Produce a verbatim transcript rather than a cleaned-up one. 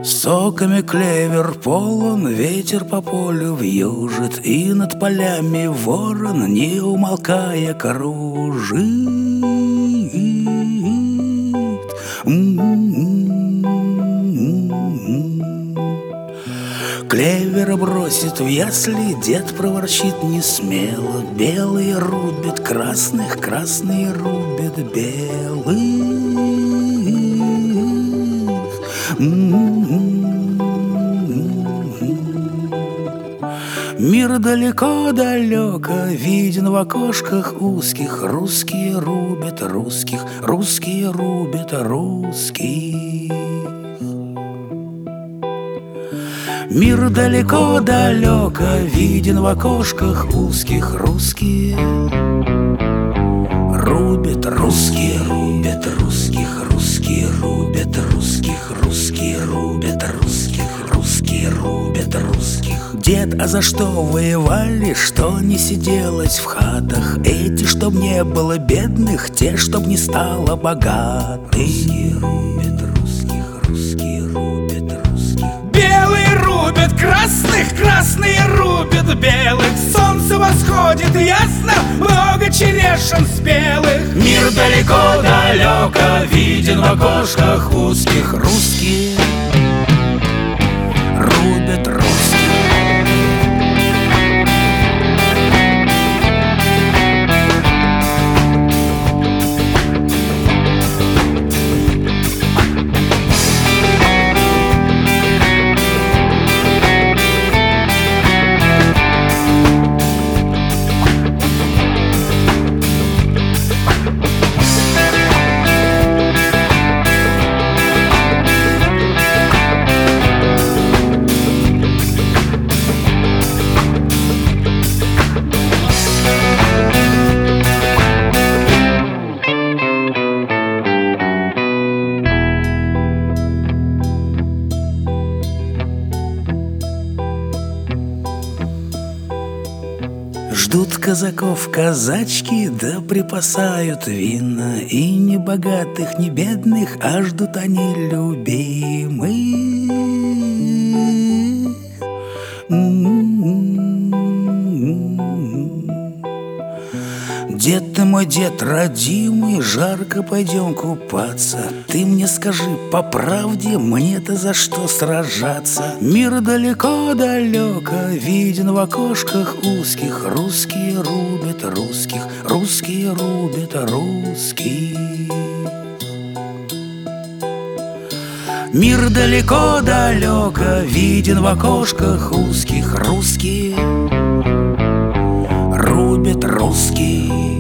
Соками клевер полон, ветер по полю вьюжит, и над полями ворон, не умолкая, кружит. Клевера бросит в ясли, дед проворчит несмело: белые рубят красных, красные рубят белых. Мир далеко-далеко виден в окошках узких. Русские рубят русских, русские рубят русских. Мир далеко-далеко виден в окошках узких. Русские рубят русские, рубят русских, русские рубят русских, русские рубят русских, русские рубят русских. Дед, а за что воевали, что не сиделось в хатах? Эти, чтоб не было бедных, те, чтоб не стало богатых. Русские рубят русских, русские рубят русских. Белые рубят красных, красные рубят белых. Солнце восходит ясно, много черешин спелых. Мир далеко-далеко виден в окошках узких. Русские рубят русских. Ждут казаков казачки, да припасают вина. И ни богатых, ни бедных, а ждут они любимых. Дед ты мой, дед родимый, жарко пойдем купаться. Ты мне скажи по правде, мне-то за что сражаться? Мир далеко-далеко виден в окошках узких. Русские рубят русских, русские рубят русских. Мир далеко-далеко виден в окошках узких. Русские рубят русских.